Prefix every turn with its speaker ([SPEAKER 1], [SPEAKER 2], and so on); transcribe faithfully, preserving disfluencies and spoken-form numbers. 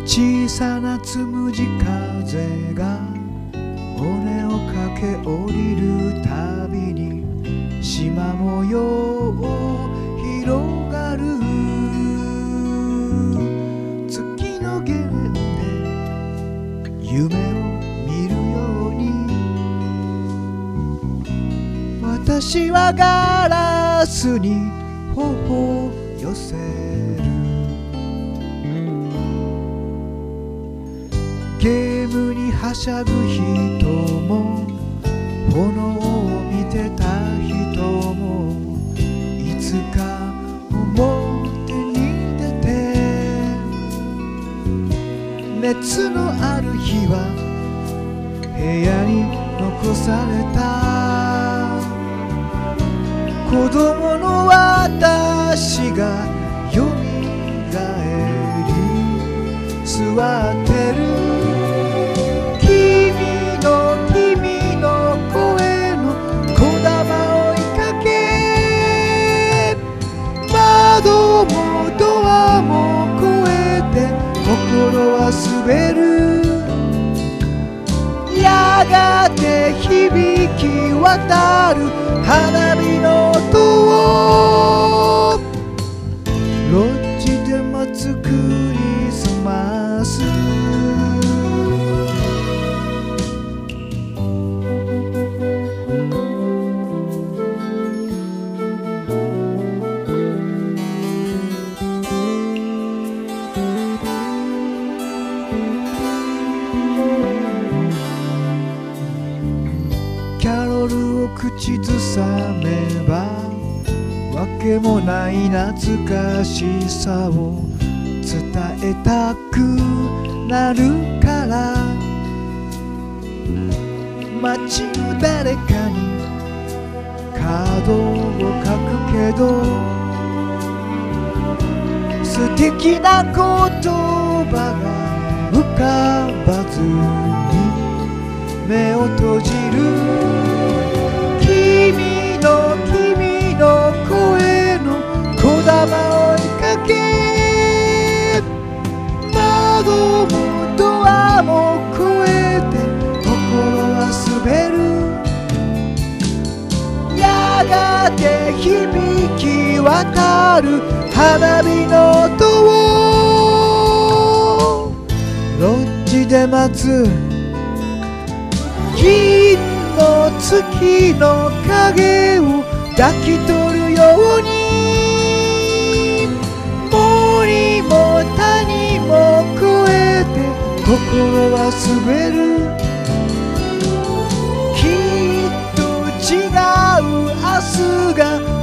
[SPEAKER 1] 小さなつむじ風が骨を駆け下りるたびに縞模様広がる。月のゲレンデ夢を見るように私はガラスに頬を寄せる。ゲームにはしゃぐ人も炎を見てた人もいつか表に出て熱のある日は部屋に残された。子供の私がよみがえり座ってる。窓もドアも越えて心は滑る。やがて響き渡る花火の音をロッジで待つクリスマス。キャロルを口ずさめばわけもない懐かしさを伝えたくなるから。街の誰かにカードを書くけど素敵な言葉が浮かばずに目を閉じる。君の君の声のこだま追いかけ窓もドアも越えて心は滑る。やがて響き渡る花火の音をロッジで待つ。銀の月の影を抱き取るように森も谷も越えて心は滑る。きっと違う明日が